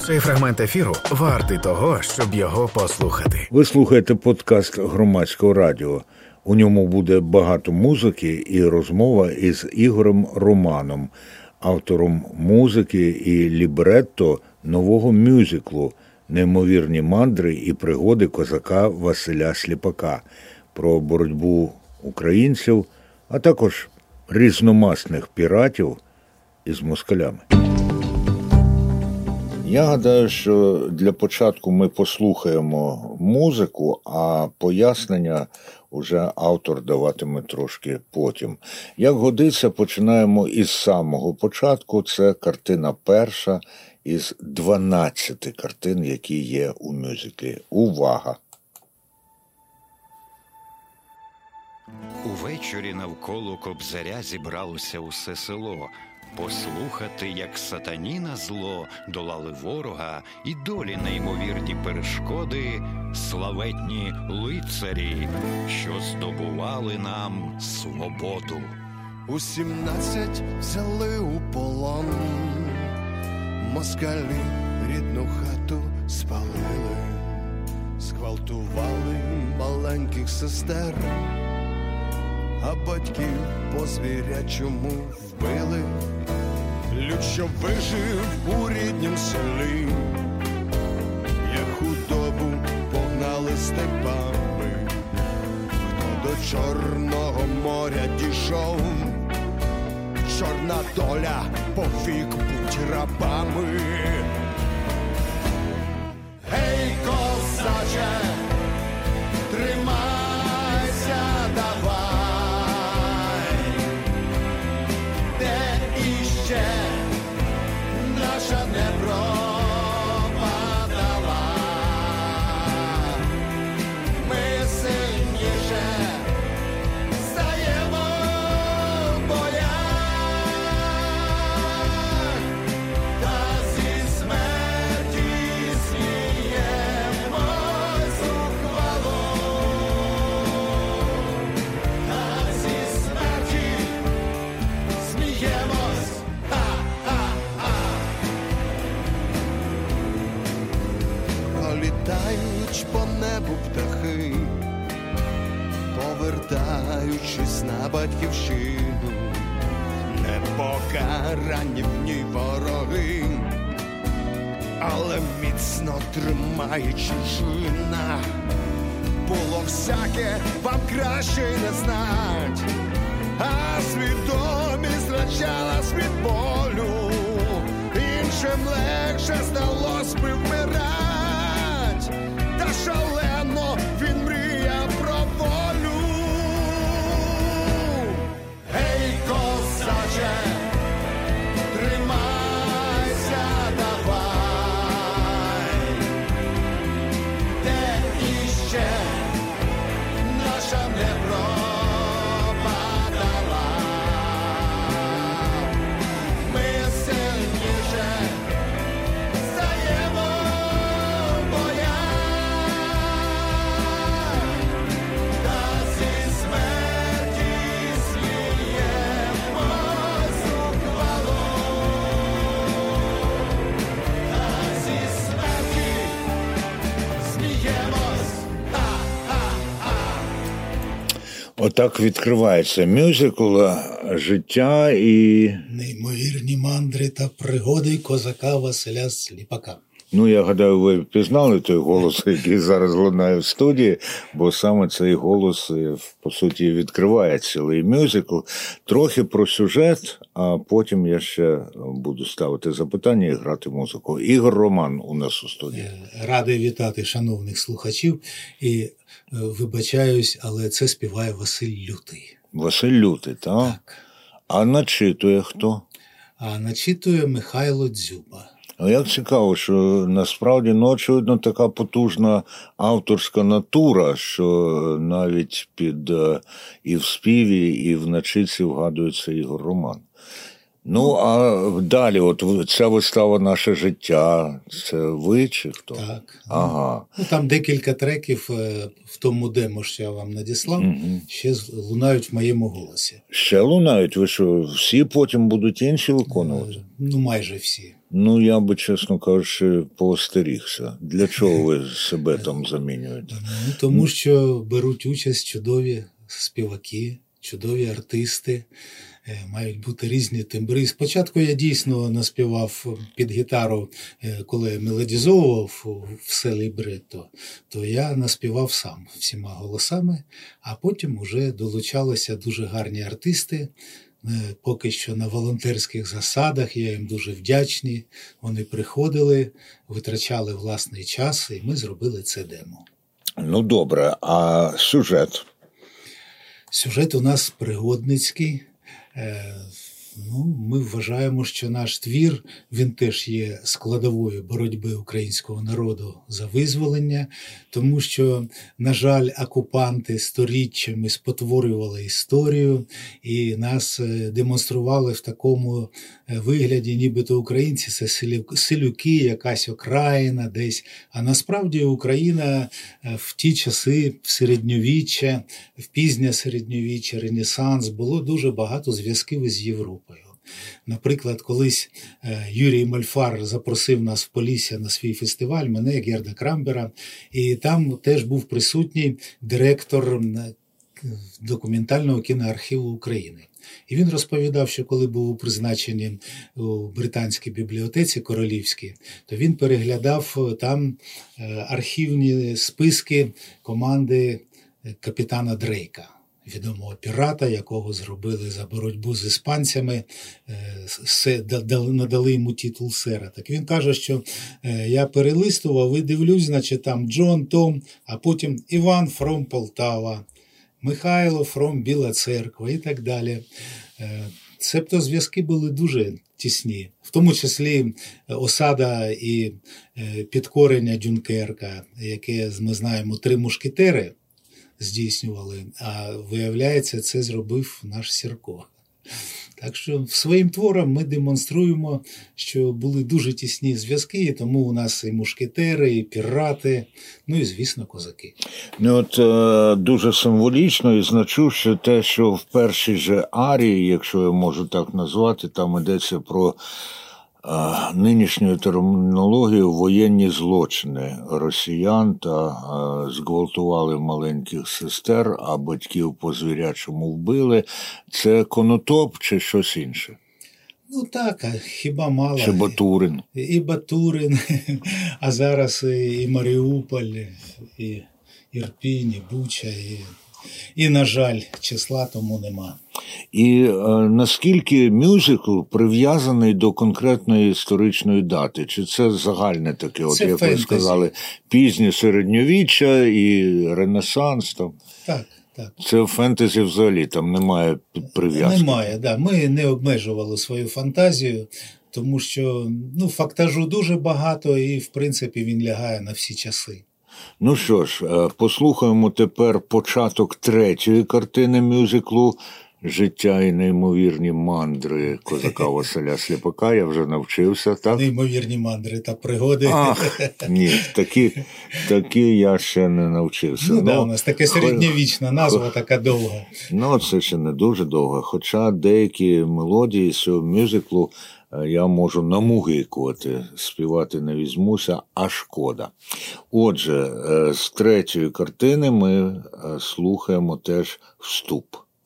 Цей фрагмент ефіру вартий того, щоб його послухати. Ви слухаєте подкаст Громадського радіо. У ньому буде багато музики і розмова із Ігорем Романом, автором музики і лібретто нового мюзиклу «Неймовірні мандри і пригоди козака Василя Сліпака» про боротьбу українців, а також різномасних піратів із москалями. Я гадаю, що для початку ми послухаємо музику, а пояснення уже автор даватиме трошки потім. Як годиться, починаємо із самого початку. Це картина перша із 12 картин, які є у мюзиклі. Увага! Увечері навколо Кобзаря зібралося усе село. Послухати, як сатаніна зло долали ворога і долі неймовірні перешкоди, славетні лицарі, що здобували нам свободу. У 17 взяли у полон, москалі рідну хату спалили, зґвалтували маленьких сестер, а батьків по звірячому вбили. Люд, що вижив у ріднім селі, як худобу погнали степами. Хто до Чорного моря дійшов, чорна доля повік будь рабами. Гей, козаче, тримайся, давай. Наша не пропадала, ми сильніше стаємо в боях, та зі смерті сміємось ухвало, та зі смерті сміємось. Літають по небу птахи, повертаючись на батьківщину, непокарані в ній вороги, але міцно тримає чужина. Було всяке, вам краще не знать, а свідомість зрачалась від болю, іншим легше здалось би вмирать. Та шалено він мріяв про волю. Гей, козаче, тримайся, давай. Де іще наша не пропадала, ми сильніше стаємо. Отак відкривається мюзикл «Життя» і... «Неймовірні мандри та пригоди козака Василя Сліпака». Ну, я гадаю, ви впізнали той голос, який зараз лунає в студії, бо саме цей голос, по суті, відкриває цілий мюзикл. Трохи про сюжет, а потім я ще буду ставити запитання і грати музику. Ігор Роман у нас у студії. Радий вітати шановних слухачів і вибачаюсь, але це співає Василь Лютий. Василь Лютий, так? Так. А начитує хто? А начитує Михайло Дзюба. Як цікаво, що насправді, очевидно, така потужна авторська натура, що навіть під і в співі, і в начитці вгадується Ігор Роман. Ну, а далі, от ця вистава «Наше життя», це ви чи хто? Так. Ага. Ну, там декілька треків в тому демо, що я вам надіслав, ще лунають в моєму голосі. Ще лунають? Ви що, всі потім будуть інші виконувати? Ну, майже всі. Ну, я би, чесно кажучи, поостерігся. Для чого ви себе там замінюєте? Ну, тому що беруть участь чудові співаки, чудові артисти, мають бути різні тембри. Спочатку я дійсно наспівав під гітару, коли мелодізовував все лібретто, то я наспівав сам всіма голосами, а потім вже долучалися дуже гарні артисти, поки що на волонтерських засадах, я їм дуже вдячний. Вони приходили, витрачали власний час, і ми зробили це демо. Ну, добре, а сюжет? Сюжет у нас пригодницький. Ми вважаємо, що наш твір, він теж є складовою боротьби українського народу за визволення, тому що, на жаль, окупанти сторіччями спотворювали історію і нас демонстрували в такому вигляді, нібито українці – це селюки, якась окраїна десь. А насправді Україна в ті часи, в середньовіччя, в пізнє середньовіччя, Ренесанс, було дуже багато зв'язків із Європою. Наприклад, колись Юрій Мольфар запросив нас в Полісся на свій фестиваль, мене, Герда Крамбера, і там теж був присутній директор документального кіноархіву України. І він розповідав, що коли був у призначенні у Британській бібліотеці королівській, то він переглядав там архівні списки команди капітана Дрейка, відомого пірата, якого зробили за боротьбу з іспанцями, надали йому титул сера. Так він каже, що я перелистував і дивлюсь, значить там Джон, Том, а потім Іван фром Полтава, Михайло фром Біла Церква і так далі. Цебто зв'язки були дуже тісні, в тому числі осада і підкорення Дюнкерка, яке, ми знаємо, 3 мушкетери здійснювали, а виявляється, це зробив наш Сірко. Так що своїм твором ми демонструємо, що були дуже тісні зв'язки, і тому у нас і мушкетери, і пірати, ну і, звісно, козаки. Ну, от дуже символічно і значуще те, що в першій же арії, якщо я можу так назвати, там йдеться про нинішньою термінологією воєнні злочини росіян та зґвалтували маленьких сестер, а батьків по-звірячому вбили. Це Конотоп чи щось інше? Ну так, а хіба мало. Чи Батурин? І Батурин, а зараз і Маріуполь, і Ірпінь, і Буча, і, на жаль, числа тому нема. І наскільки мюзикл прив'язаний до конкретної історичної дати? Чи це загальне таке, от як ви сказали, пізнє середньовіччя і Ренесанс? Там? Так, так. Це фентезі взагалі, там немає прив'язки? Немає, да. Ми не обмежували свою фантазію, тому що фактажу дуже багато і, в принципі, він лягає на всі часи. Ну що ж, послухаємо тепер початок 3-ї картини мюзиклу «Життя і неймовірні мандри» козака Василя Сліпака. Я вже навчився, так? Неймовірні мандри та пригоди. Ах, ні, такі я ще не навчився. У нас таке середньовічна назва, така довга. Це ще не дуже довго, хоча деякі мелодії з цього мюзиклу я можу намугикувати, співати не візьмуся, а шкода. Отже, з 3-ї картини ми слухаємо теж вступ.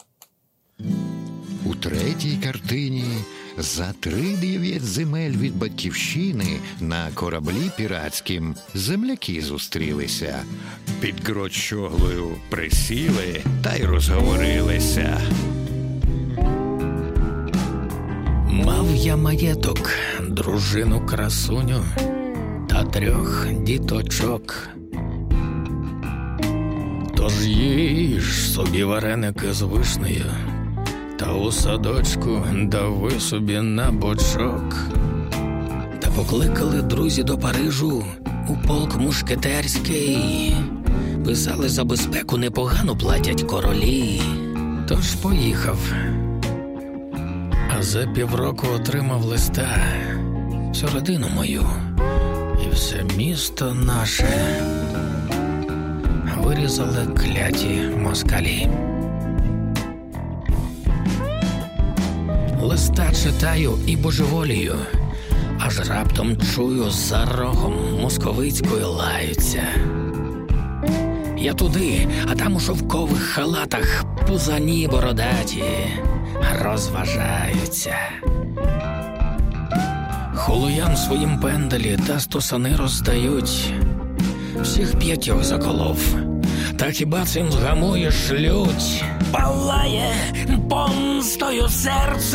У 3-й картині за 3-9 земель від батьківщини на кораблі піратськім земляки зустрілися. Під Гродщоглою присіли та й розговорилися. Мав я маєток, дружину красуню та 3 діточок. Тож їж собі вареники з вишнею, та у садочку дави собі на бочок. Та покликали друзі до Парижу у полк мушкетерський. Писали, за безпеку непогано платять королі. Тож поїхав. А А за півроку отримав листа, всю родину мою і все місто наше вирізали кляті москалі. Листа читаю і божеволію, аж раптом чую, за рогом московицькою лаються. Я туди, а там у шовкових халатах пузані бородаті розважаються. Холуям своїм пенделі та стусани роздають. Всіх 5 заколов. Та хіба цим згамуєш лють? Палає помстою серце,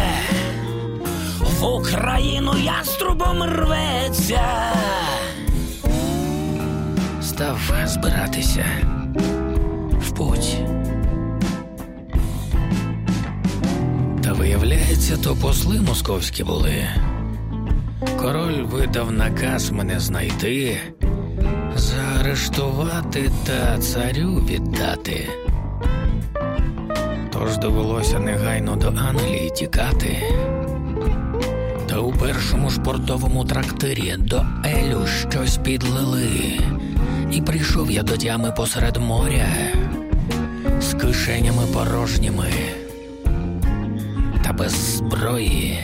в Україну яструбом рветься. Став збиратися в путь. Та виявляється, то посли московські були. Король видав наказ мене знайти, заарештувати та царю віддати. Тож довелося негайно до Англії тікати. Та у першому ж портовому трактирі до Елю щось підлили. І прийшов я до тями посеред моря з кишенями порожніми та без зброї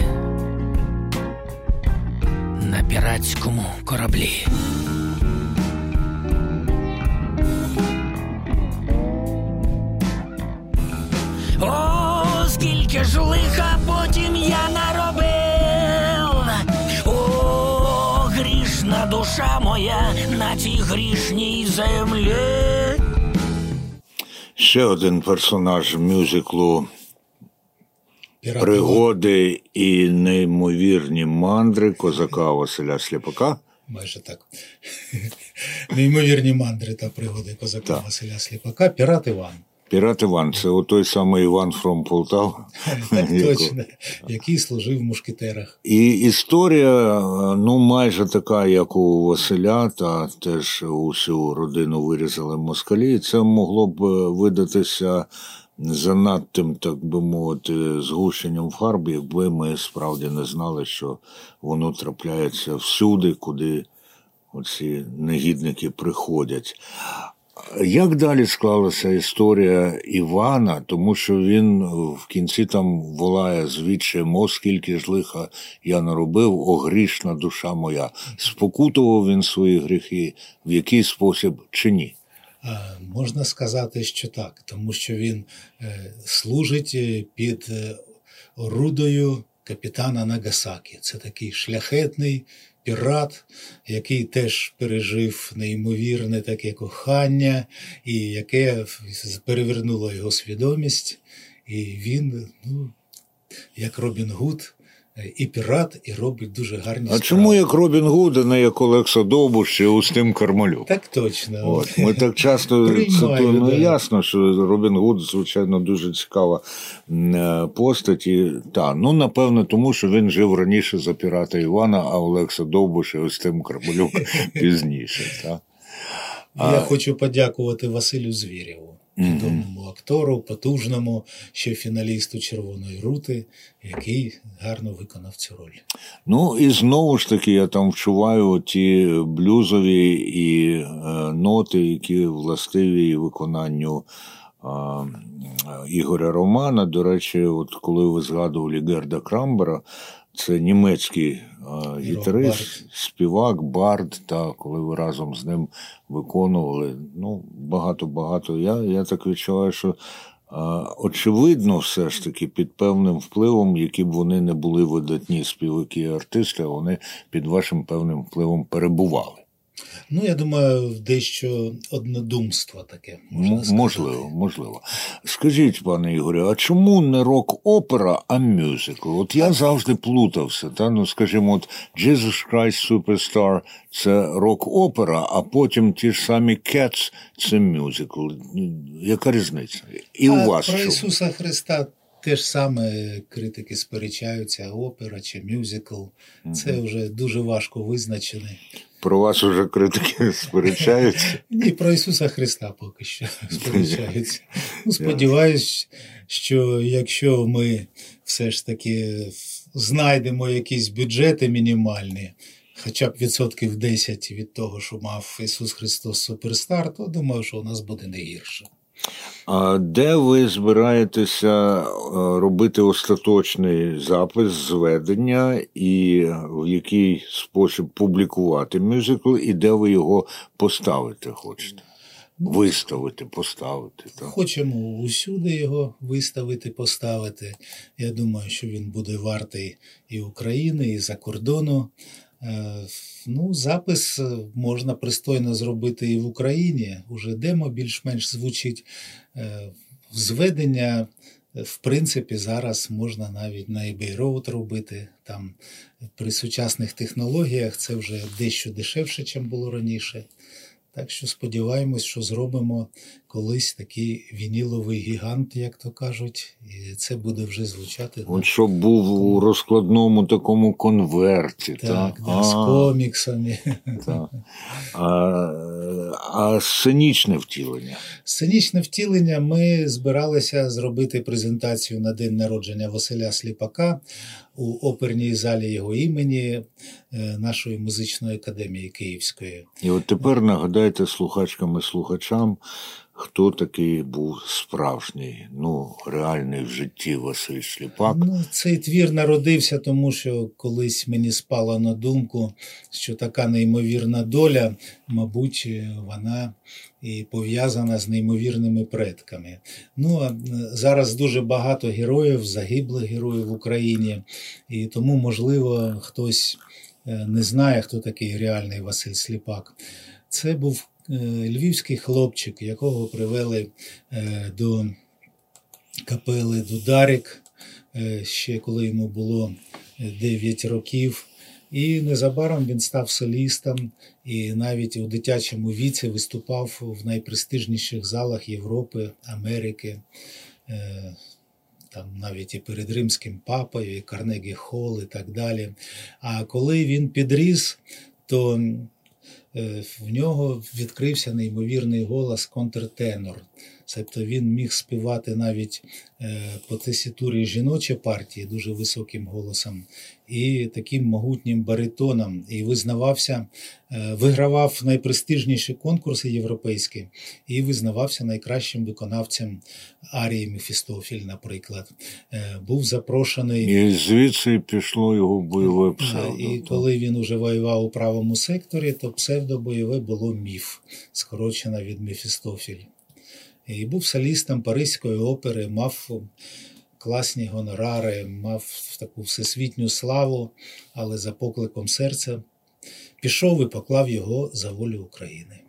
на піратському кораблі. О, скільки ж лиха потім я наробив! О, грішна душа моя на цій грішній землі! Ще один персонаж мюзиклу «Пригоди і неймовірні мандри» козака Василя Сліпака. Майже так. Неймовірні мандри та пригоди козака Василя Сліпака. Пірат Іван. Пірат Іван – це той самий Іван фром Полтава. Так точно, який служив в мушкетерах. І історія, ну, майже така, як у Василя, та теж усю родину вирізали москалі. І це могло б видатися занадтим, так би мовити, згущенням фарб, якби ми справді не знали, що воно трапляється всюди, куди оці негідники приходять. Як далі склалася історія Івана, тому що він в кінці там волає звідчаєм: «О, скільки ж лиха я наробив, о грішна душа моя». Спокутував він свої гріхи в який спосіб чи ні? Можна сказати, що так, тому що він служить під орудою капітана Нагасакі. Це такий шляхетний пірат, який теж пережив неймовірне таке кохання, і яке перевернуло його свідомість. І він, ну, як Робін Гуд, і пірат, і робить дуже гарні справи. А чому як Робін Гуд, а не як Олекса Довбуш чи Устим Кармалюк? Так точно. От, ми так часто цитуємо. Ясно, що Робін Гуд, звичайно, дуже цікава постать. І, ну, напевно, тому що він жив раніше за пірата Івана, а Олекса Довбуш і Устим Кармалюк пізніше. Так? Я хочу подякувати Василю Звєрєву, відомому актору, потужному, ще фіналісту «Червоної рути», який гарно виконав цю роль. Ну, і знову ж таки, я там вчуваю ті блюзові і ноти, які властиві виконанню Ігоря Романа. До речі, от коли ви згадували Герда Крамбера, це німецький гітарист, співак, бард, та коли ви разом з ним виконували, ну, багато-багато. Я так відчуваю, що очевидно все ж таки під певним впливом, які б вони не були видатні співаки і артисти, вони під вашим певним впливом перебували. Ну, я думаю, дещо однодумство таке, можна сказати. Можливо. Скажіть, пане Ігорю, а чому не рок-опера, а мюзикл? От я завжди плутався. Ну, скажімо, от Jesus Christ Superstar – це рок-опера, а потім ті ж самі Cats – це мюзикл. Яка різниця? І у вас про що? Ісуса Христа те ж саме критики сперечаються, опера чи мюзикл. Це вже дуже важко визначений. Про вас уже критики сперечаються? Ні, про Ісуса Христа поки що сперечаються. Сподіваюсь, що якщо ми все ж таки знайдемо якісь бюджети мінімальні, хоча б 10% від того, що мав Ісус Христос Суперстар, то думаю, що у нас буде не гірше. А де ви збираєтеся робити остаточний запис, зведення, і в який спосіб публікувати мюзикл, і де ви його поставити хочете? Виставити, поставити. Так? Хочемо усюди його виставити, поставити. Я думаю, що він буде вартий і України, і за кордону. Запис можна пристойно зробити і в Україні. Уже демо більш-менш звучить. Зведення, в принципі, зараз можна навіть на eBay Road робити. Там при сучасних технологіях це вже дещо дешевше, ніж було раніше. Так що сподіваємось, що зробимо колись такий вініловий гігант, як то кажуть, і це буде вже звучати. От щоб був у розкладному такому конверті. Так, з коміксами. Так. А сценічне втілення? Сценічне втілення ми збиралися зробити презентацію на день народження Василя Сліпака у оперній залі його імені нашої музичної академії Київської. І от тепер нагадайте слухачкам і слухачам, хто такий був справжній, реальний в житті Василь Сліпак. Цей твір народився, тому що колись мені спало на думку, що така неймовірна доля, мабуть, вона і пов'язана з неймовірними предками. Зараз дуже багато героїв, загиблих героїв в Україні, і тому, можливо, хтось не знає, хто такий реальний Василь Сліпак. Це був львівський хлопчик, якого привели до капели Дударик, ще коли йому було 9 років. І незабаром він став солістом і навіть у дитячому віці виступав в найпрестижніших залах Європи, Америки. Там навіть і перед Римським папою, і Карнегі Холл і так далі. А коли він підріс, то в нього відкрився неймовірний голос контртенор. Тобто він міг співати навіть по тесітурі жіночі партії дуже високим голосом і таким могутнім баритоном. І вигравав найпрестижніші конкурси європейські і визнавався найкращим виконавцем арії Мефістофіль, наприклад. Був запрошений... І звідси пішло його бойове псевдо. І коли він уже воював у правому секторі, то псевдобойове було Міф, скорочено від Мефістофіль. І був солістом Паризької опери, мав класні гонорари, мав таку всесвітню славу, але за покликом серця пішов і поклав його за волю України.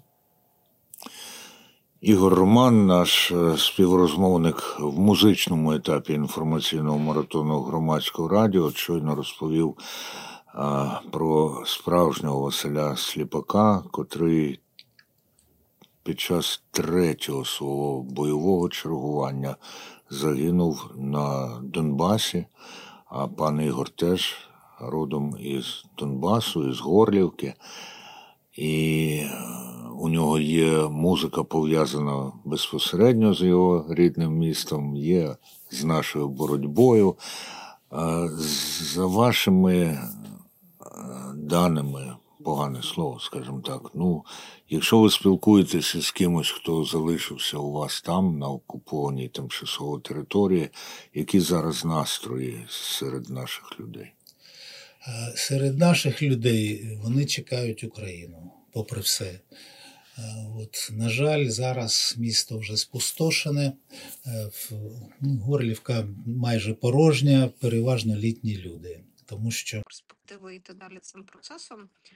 Ігор Роман, наш співрозмовник в музичному етапі інформаційного маратону Громадського радіо, щойно розповів про справжнього Василя Сліпака, котрий під час 3-го свого бойового чергування загинув на Донбасі, а пан Ігор теж родом із Донбасу, із Горлівки. І у нього є музика, пов'язана безпосередньо з його рідним містом, є з нашою боротьбою. За вашими даними, погане слово, скажімо так, якщо ви спілкуєтеся з кимось, хто залишився у вас там, на окупованій тимчасово території, які зараз настрої серед наших людей? Серед наших людей вони чекають Україну, попри все. На жаль, зараз місто вже спустошене, Горлівка майже порожня, переважно літні люди. Тому що перспективи йти далі цим процесом.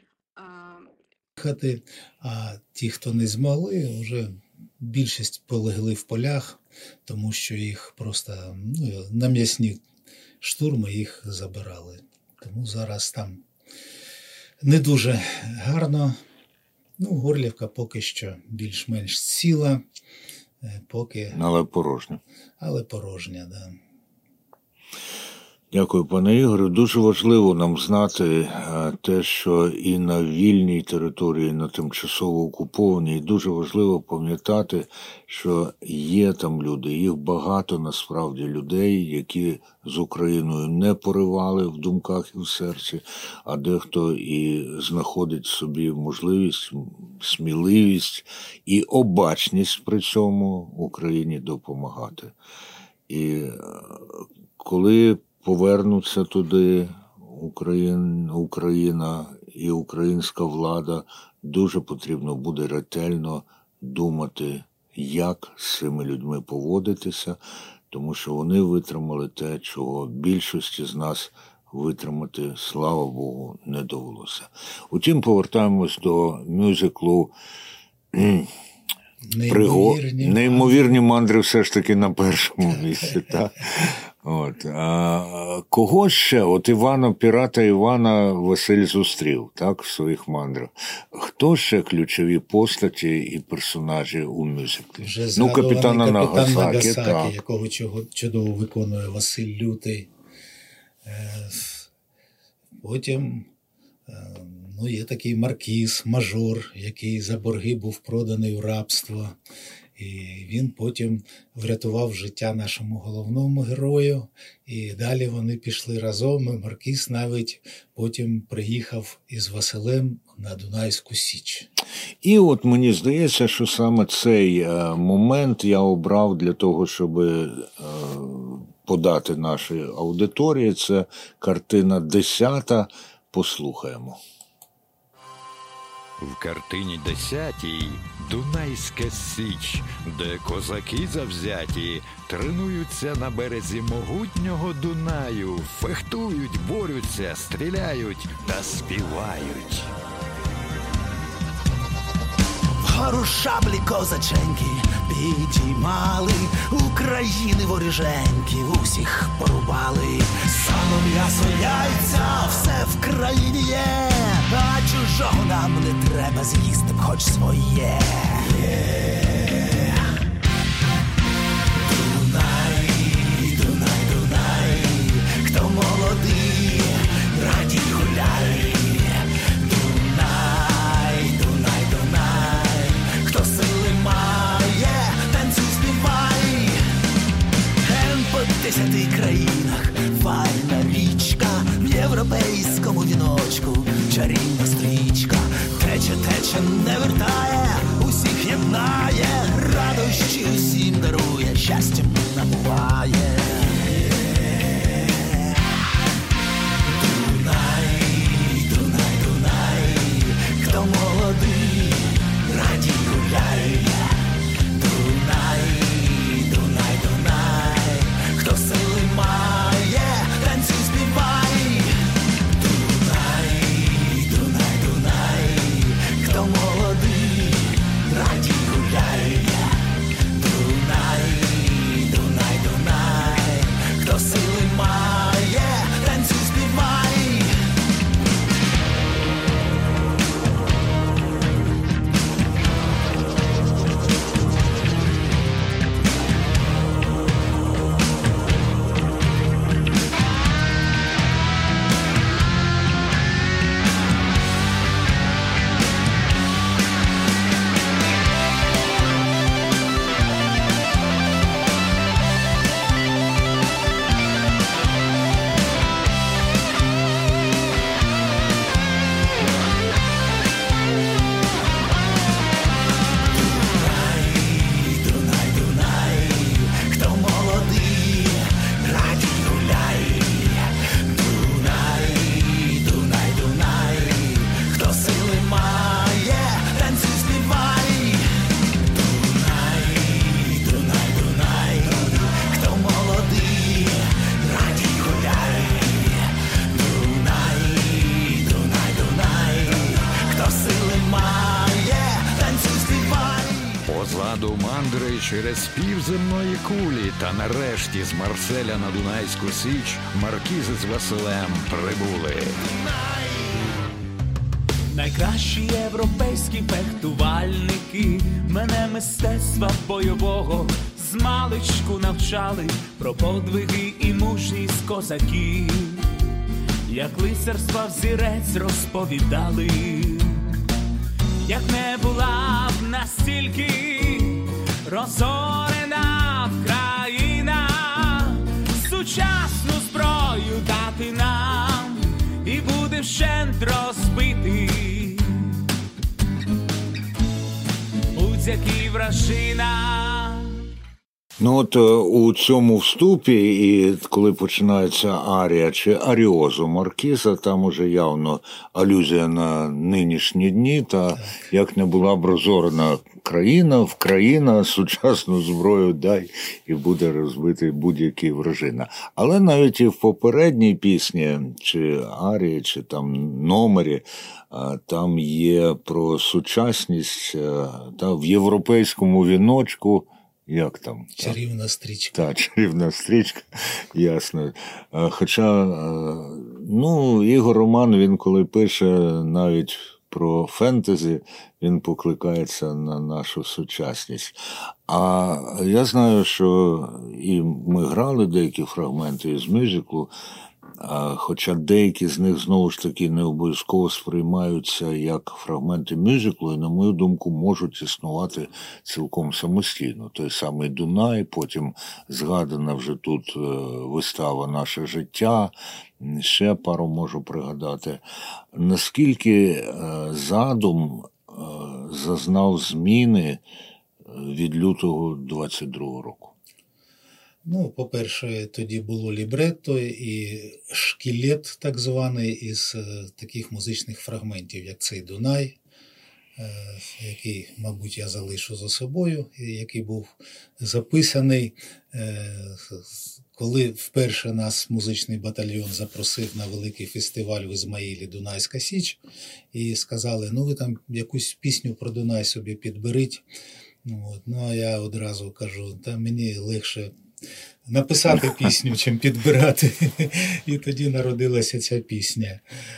А ті, хто не змогли, вже більшість полегли в полях, тому що їх просто на м'ясні штурми їх забирали. Тому зараз там не дуже гарно. Горлівка поки що більш-менш ціла, Але порожня. Але порожня, да. Дякую, пане Ігорю. Дуже важливо нам знати те, що і на вільній території, і на тимчасово окупованій, дуже важливо пам'ятати, що є там люди, їх багато насправді людей, які з Україною не поривали в думках і в серці, а дехто і знаходить собі можливість, сміливість і обачність при цьому Україні допомагати. І коли повернуться туди Україна і українська влада, дуже потрібно буде ретельно думати, як з цими людьми поводитися, тому що вони витримали те, чого більшості з нас витримати, слава Богу, не довелося. Утім, повертаємось до мюзиклу «Неймовірні мандри» все ж таки на першому місці, так? От. А кого ще? От пірата Івана Василь зустрів, так, в своїх мандрах. Хто ще ключові постаті і персонажі у мюзиклі? Капітана Нагасакі, так. Якого чудово виконує Василь Лютий. Потім є такий маркіз, мажор, який за борги був проданий у рабство. І він потім врятував життя нашому головному герою. І далі вони пішли разом. І маркіз навіть потім приїхав із Василем на Дунайську Січ. І от мені здається, що саме цей момент я обрав для того, щоб подати нашій аудиторії. Це картина 10-та. Послухаємо. В картині 10-й Дунайська Січ, де козаки завзяті тренуються на березі могутнього Дунаю, фехтують, борються, стріляють та співають. Вгору шаблі козаченьки підіймали, України воріженьки усіх порубали. Сало, м'ясо, яйця, все в країні є, а чужого нам не треба, з'їсти б хоч своє. Дунай, Дунай, Дунай, хто молодий, радій гуляй. Дунай, Дунай, Дунай, хто сили має, танцюй, співай. По 10 країнах файна річка, в європейському віночку чарівна стрічка. Тече, тече, не вертає, усіх єднає, радощі усім дарує, щастям набуває. Дунай, Дунай, Дунай, хто молодий, радій гуляй. Дунай, Дунай, Дунай, хто сили має, танцюй, співай. Дунай, Дунай, Дунай, хто молодий, радій гуляй. Дунай, Дунай, Дунай, хто сили має, танцюй, співай. Позаду мандри через півземної кулі та нарешті з Марселя на Дунайську Січ маркізи з Василем прибули. Найкращі європейські фехтувальники мене мистецтва бойового змалечку навчали про подвиги і мужність козаків, як лицарства взірець розповідали, як не була б настільки розорена країна, сучасну зброю дати нам, і буде вщент розбитий будь-який вражина. Ну от у цьому вступі, і коли починається арія чи аріозо Маркіза, там уже явно алюзія на нинішні дні, та як не була б розорена країна, сучасну зброю дай, і буде розбитий будь-який вражина. Але навіть і в попередній пісні, чи арії, чи там номері, там є про сучасність, та в європейському віночку. Як там? Чарівна стрічка. Так, чарівна стрічка, ясно. Хоча, Ігор Роман, він коли пише навіть про фентезі, він покликається на нашу сучасність. А я знаю, що і ми грали деякі фрагменти із мюзиклу, хоча деякі з них, знову ж таки, не обов'язково сприймаються як фрагменти мюзиклу і, на мою думку, можуть існувати цілком самостійно. Той самий «Дунай», потім згадана вже тут вистава «Наше життя», ще пару можу пригадати. Наскільки задум зазнав зміни від лютого 22-го року? По-перше, тоді було лібретто і шкілет так званий із таких музичних фрагментів, як цей «Дунай», який, мабуть, я залишу за собою, який був записаний, коли вперше нас музичний батальйон запросив на великий фестиваль в Ізмаїлі «Дунайська Січ» і сказали, ви там якусь пісню про Дунай собі підберіть. А я одразу кажу, мені легше написати пісню, чим підбирати. І тоді народилася ця пісня.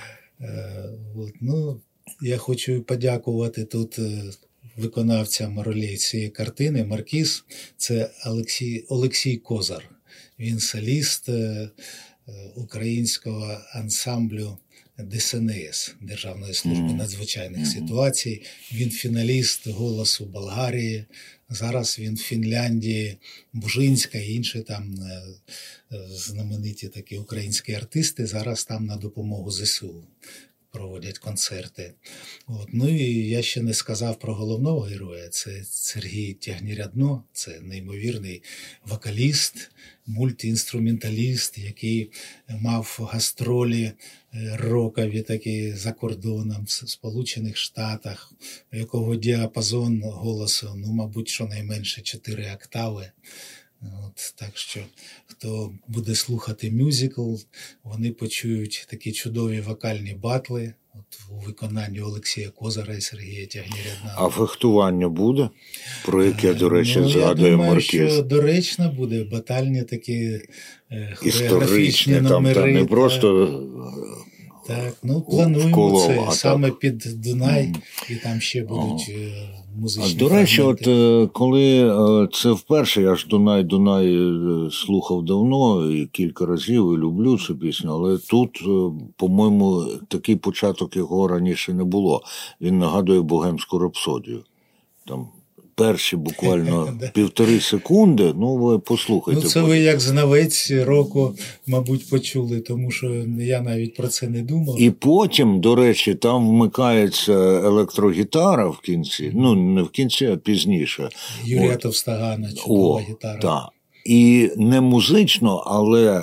Я хочу подякувати тут виконавцям ролей цієї картини. Маркіз – це Олексій Козар. Він соліст українського ансамблю ДСНС, Державної служби надзвичайних ситуацій. Він фіналіст «Голосу Болгарії». Зараз він в Фінляндії, Бужинська і інші там знамениті такі українські артисти. Зараз там на допомогу ЗСУ проводять концерти. І я ще не сказав про головного героя. Це Сергій Тягнірядно, це неймовірний вокаліст, мультиінструменталіст, який мав гастролі рокові такі за кордоном в Сполучених Штатах, у якого діапазон голосу, мабуть, щонайменше 4 октави. Так що, хто буде слухати мюзикл, вони почують такі чудові вокальні батли у виконанні Олексія Козара і Сергія Тягнірядна. А фехтування буде? Про яке, до речі, згадує Маркіз? Я думаю, що доречно буде. Батальні такі хореографічні номери. Там не просто... Так, плануємо це саме під Дунай, і там ще будуть музичні до речі, фрагменти. Коли це вперше, я ж Дунай слухав давно і кілька разів, і люблю цю пісню, але тут, по-моєму, такий початок його раніше не було. Він нагадує «Богемську рапсодію». Там перші буквально 1,5 секунди, ви послухайте. Це ви як знавець року, мабуть, почули, тому що я навіть про це не думав. І потім, до речі, там вмикається електрогітара в кінці, не в кінці, а пізніше. Юрія Товстагана, чудова гітара. Так. І не музично, але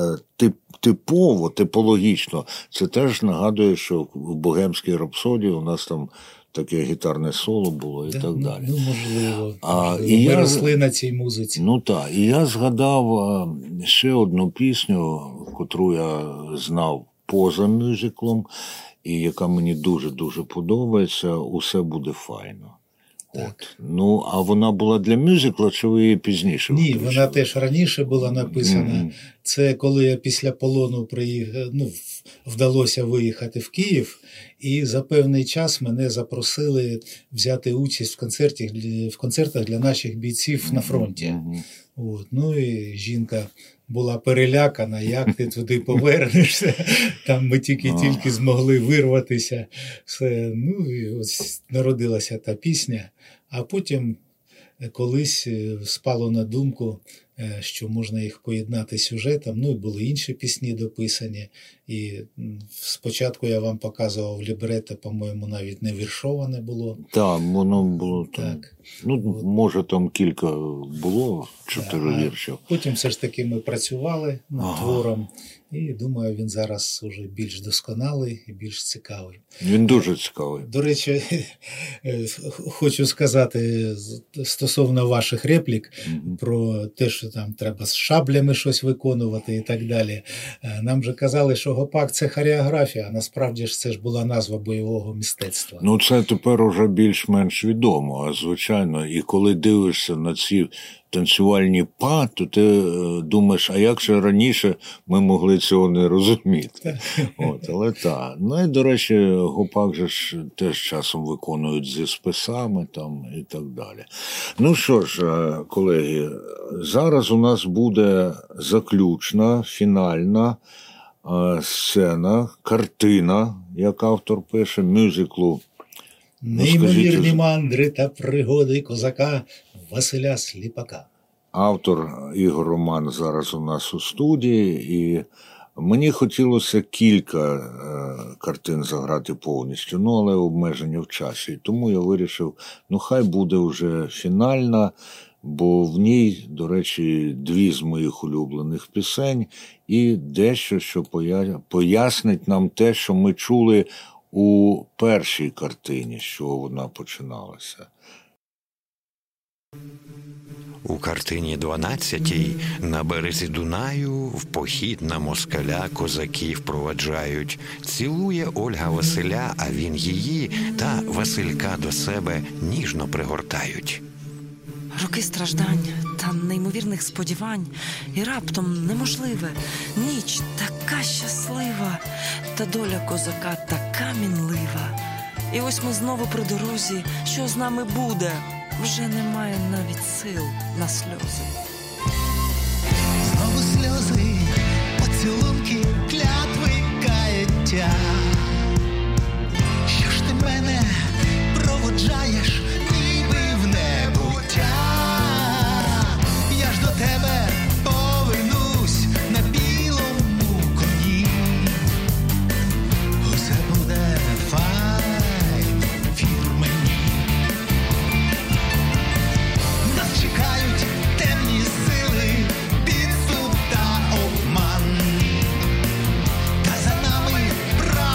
типологічно, це теж нагадує, що в «Богемській рапсодії» у нас там таке гітарне соло було і так далі. Можливо. Ми росли на цій музиці. І я згадав ще одну пісню, котру я знав поза мюзиклом, і яка мені дуже-дуже подобається «Усе буде файно». А вона була для мюзикла, чи ви її пізніше Ні, включили? вона теж раніше була написана. Це коли я після полону вдалося виїхати в Київ, і за певний час мене запросили взяти участь в концертах для наших бійців на фронті. От. Ну і жінка була перелякана, як ти туди повернешся, там ми тільки змогли вирватися. Все. Ну і ось народилася та пісня, а потім колись спало на думку, що можна їх поєднати сюжетом. Ну і були інші пісні дописані. І спочатку я вам показував лібретто, по-моєму, навіть не віршоване було. Так, воно було так. Ну, може, там кілька було, 4 віршів. Потім все ж таки ми працювали над твором. І думаю, він зараз уже більш досконалий і більш цікавий. Він дуже цікавий. До речі, хочу сказати стосовно ваших реплік про те, що там треба з шаблями щось виконувати і так далі. Нам же казали, що гопак – це хореографія, а насправді ж це ж була назва бойового мистецтва. Ну, це тепер уже більш-менш відомо, а звичайно. І коли дивишся на ці танцювальні па, то ти думаєш, а як же раніше ми могли цього не розуміти? От, але так. Ну і, до речі, гопак же ж теж часом виконують зі списами там і так далі. Ну що ж, колеги, зараз у нас буде заключна, фінальна сцена, картина, як автор пише, мюзиклу. Неймовірні мандри та пригоди козака Василя Сліпака. Автор Ігор Роман зараз у нас у студії, і мені хотілося кілька картин заграти повністю, ну, але обмеження в часі. Тому я вирішив, ну, хай буде вже фінальна, бо в ній, до речі, 2 з моїх улюблених пісень і дещо, що пояснить нам те, що ми чули у першій картині, що вона починалася. У картині 12-й на березі Дунаю в похід на москаля козаків проваджають. Цілує Ольга Василя, а він її та Василька до себе ніжно пригортають. Роки страждань та неймовірних сподівань, і раптом неможливе, ніч така щаслива, та доля козака така мінлива. І ось ми знову при дорозі, що з нами буде, вже немає навіть сил на сльози. Знову сльози, поцілунки, клятви, каяття. Що ж ти мене проводжаєш, ніби в небуття? Я ж до тебе повернусь на білому коні. Усе буде файно, вір мені. Нас чекають темні сили, підступ та обман. Та за нами правда.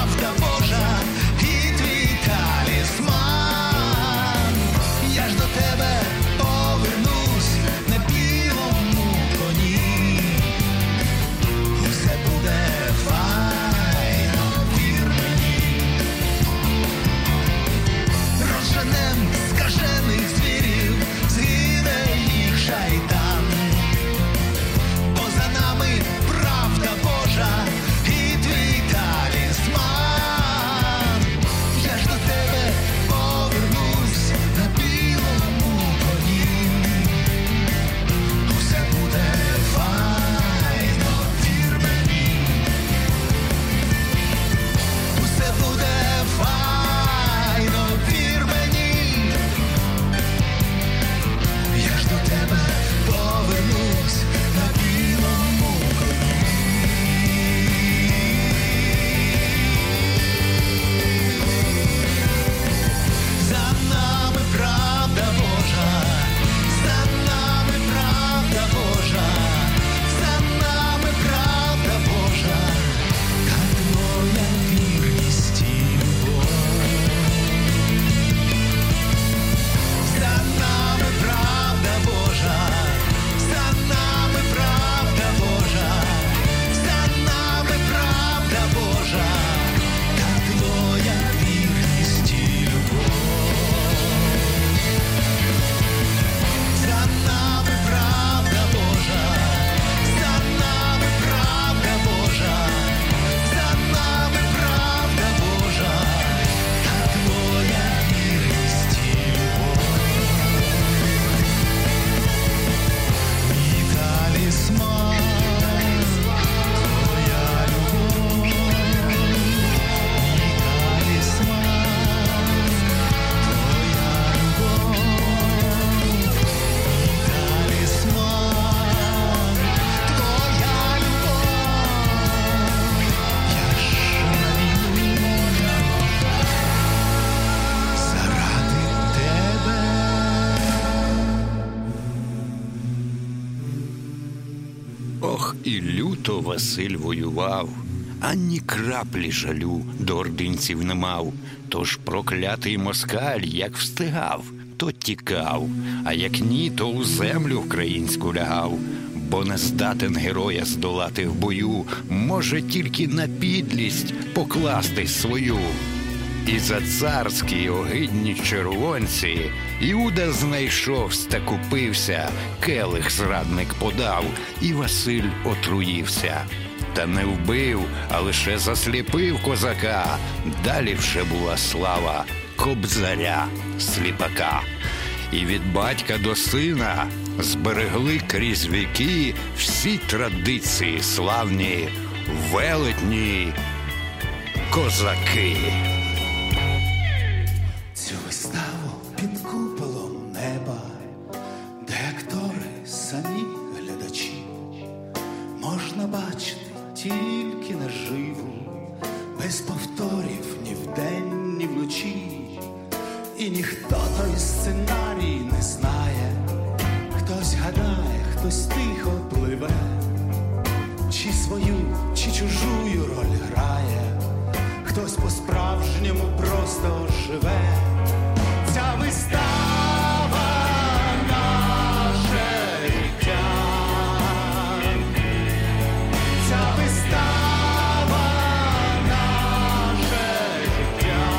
Ох, і люто Василь воював, ані краплі жалю до ординців не мав. Тож проклятий москаль, як встигав, то тікав, а як ні, то у землю українську лягав. Бо не здатен героя здолати в бою, може тільки на підлість покластись свою. І за царські огидні червонці Іуда знайшовсь та купився, келих зрадник подав, і Василь отруївся. Та не вбив, а лише засліпив козака. Далі вже була слава Кобзаря сліпака. І від батька до сина зберегли крізь віки всі традиції славні, велетні козаки. Цю виставу під куполом неба, де актори самі глядачі, можна бачити тільки наживо, без повторів ні вдень, ні вночі. І ніхто той сценарій не знає, хтось гадає, хтось тихо пливе, чи свою, чи чужую роль грає, хтось по-справжньому просто живе. Ця вистава наше життя, ця вистава наше життя.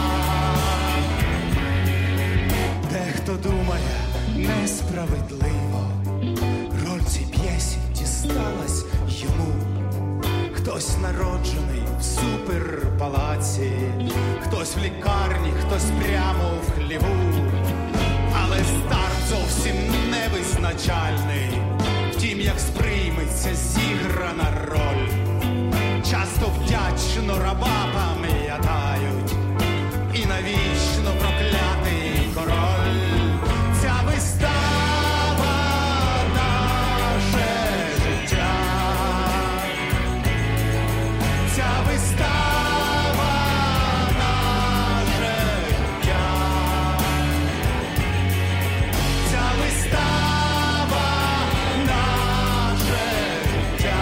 Дехто думає несправедливо, роль цій п'єсі дісталась йому. Хтось народжений в суперпалаці, хтось в лікарні, хтось прямо в хліву. Але старт зовсім невизначальний, втім, як сприйметься зіграна роль. Часто вдячно раба пам'ятають, і навічно проклятий король. Ця вистава наше життя, ця вистава наше життя, ця вистава наше життя,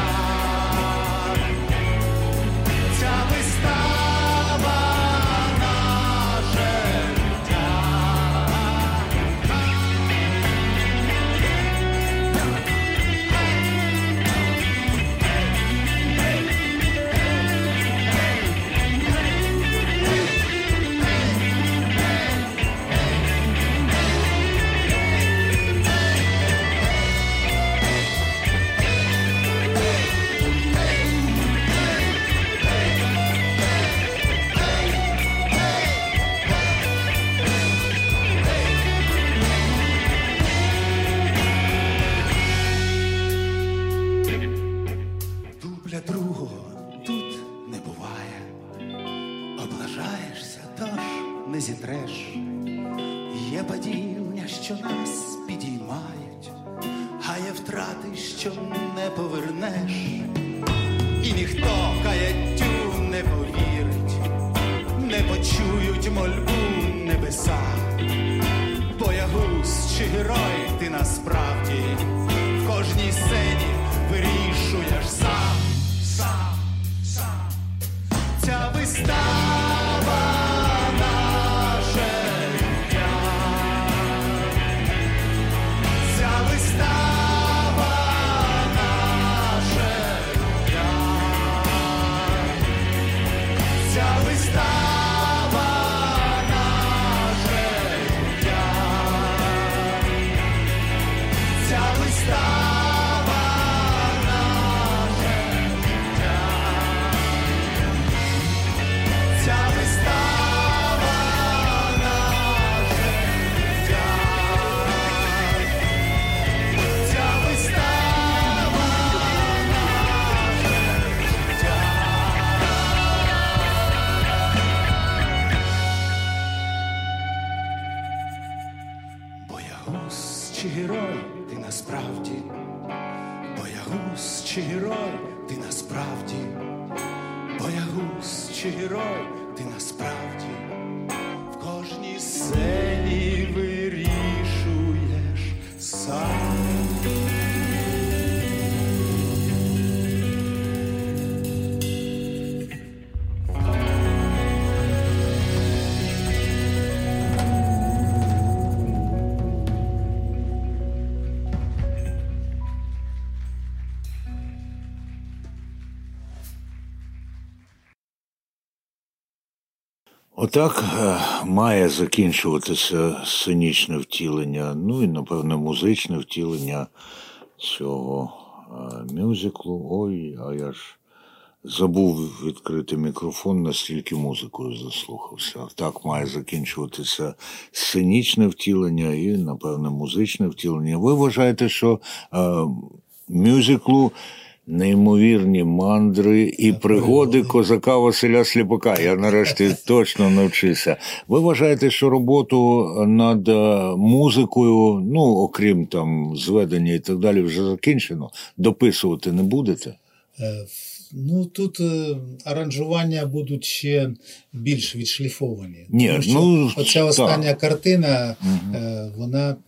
ця вистава наше життя. Дубля другого тут не буває, облажаєшся, тож не зітреш. Є падіння, що нас підіймають, а є втрати, що не повернеш. І ніхто каяттю не повірить, не почують мольбу небеса. Боягуз чи герой ти насправді в кожній сцені вирішуєш сам, сам, сам. Ця вистава наше життя, ця вистава наше життя, ця вистава наше життя, ця вистава наше життя, ця вистава наше життя, ця вистава наше життя. Боягуз чи герой ти насправді, боягуз чи герой ти насправді, боягуз чи герой ти насправді, в кожній сцені вирішуєш сам. Отак має закінчуватися сценічне втілення, ну і, напевне, музичне втілення цього мюзиклу. Ой, а я ж забув відкрити мікрофон, настільки музикою заслухався. Так має закінчуватися сценічне втілення і, напевне, музичне втілення. Ви вважаєте, що мюзиклу неймовірні мандри і пригоди козака Василя Сліпака. Я нарешті точно навчився. Ви вважаєте, що роботу над музикою, ну, окрім там зведення і так далі, вже закінчено? Дописувати не будете? Ну, тут аранжування будуть ще більш відшліфовані. Ні, тому що ну, оця остання картина, вона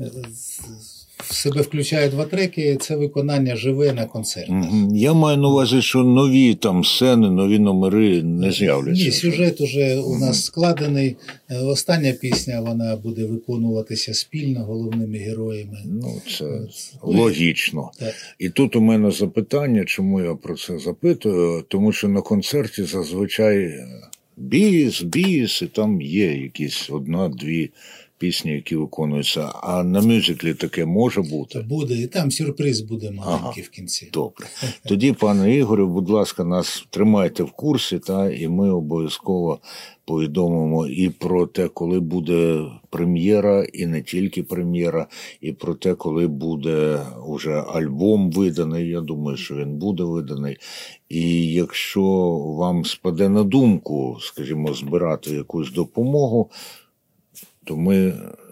в себе включає 2 треки, це виконання живе на концертах. Я маю на увазі, що нові там сцени, нові номери не з'являться. Ні, сюжет уже у нас складений. Остання пісня, вона буде виконуватися спільно головними героями. Ну, це логічно. Так. І тут у мене запитання, чому я про це запитую, тому що на концерті зазвичай біс, і там є якісь 1-2 пісні, які виконуються, а на мюзиклі таке може бути? Буде, і там сюрприз буде маленький в кінці. Добре. Тоді, пане Ігорю, будь ласка, нас тримайте в курсі, і ми обов'язково повідомимо і про те, коли буде прем'єра, і не тільки прем'єра, і про те, коли буде уже альбом виданий. Я думаю, що він буде виданий. І якщо вам спаде на думку, скажімо, збирати якусь допомогу, то ми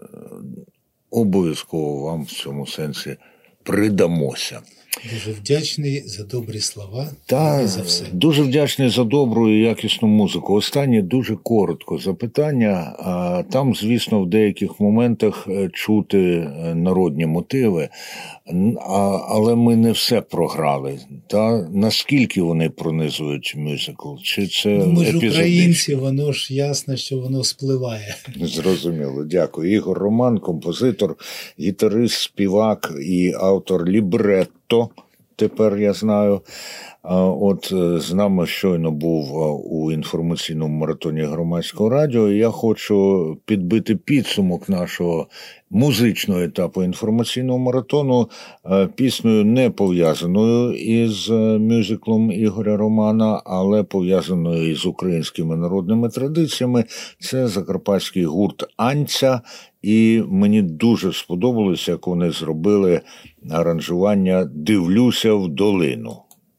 обов'язково вам в цьому сенсі придамося. Дуже вдячний за добрі слова і за все. Дуже вдячний за добру і якісну музику. Останнє дуже коротко запитання. Там, звісно, в деяких моментах чути народні мотиви, але ми не все програли. Наскільки вони пронизують мюзикл? Чи це ми ж українці, воно ж ясно, що воно спливає. Зрозуміло, дякую. Ігор Роман, композитор, гітарист, співак і автор лібретто. Тепер я знаю. От з нами щойно був у інформаційному маратоні Громадського радіо. Я хочу підбити підсумок нашого музичного етапу інформаційного маратону піснею, не пов'язаною із мюзиклом Ігоря Романа, але пов'язаною із українськими народними традиціями. Це закарпатський гурт «Анця». І мені дуже сподобалося, як вони зробили аранжування «Дивлюся в долину».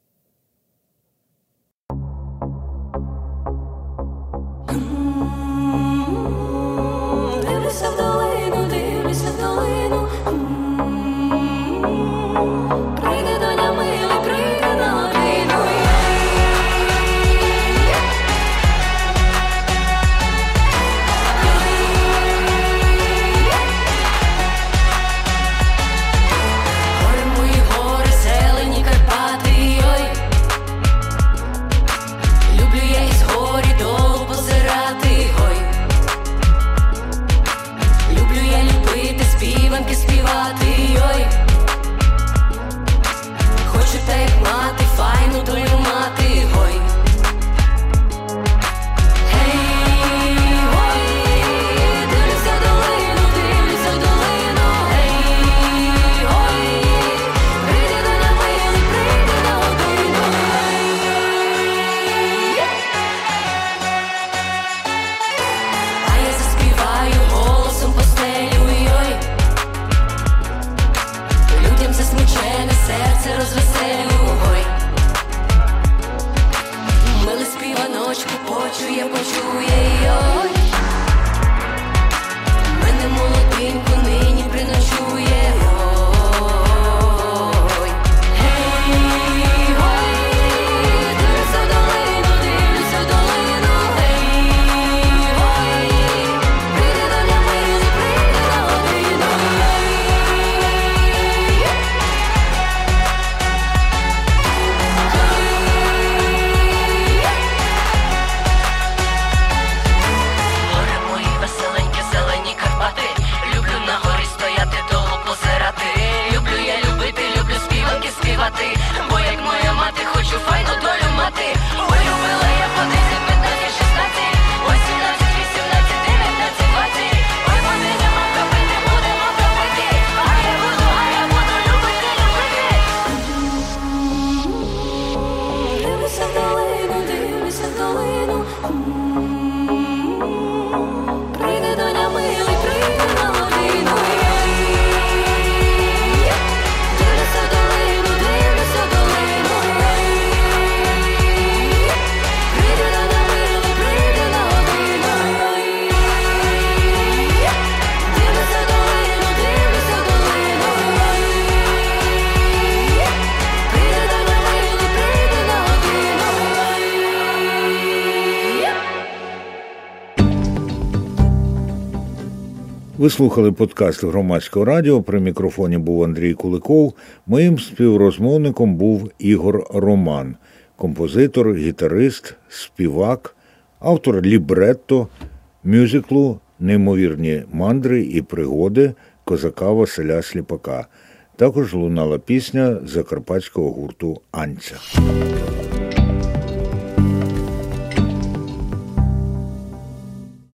Дивлюся в долину, дивлюся в долину. Прийде доня мила, прийде на годину. Гори мої гори, зелені Карпати, ой. Люблю я із горі долу позирати, ой. Люблю я любити, співанки Ви слухали подкаст Громадського радіо. При мікрофоні був Андрій Куликов. Моїм співрозмовником був Ігор Роман, композитор, гітарист, співак, автор лібретто мюзиклу «Неймовірні мандри і пригоди» козака Василя Сліпака. Також лунала пісня закарпатського гурту «Анця».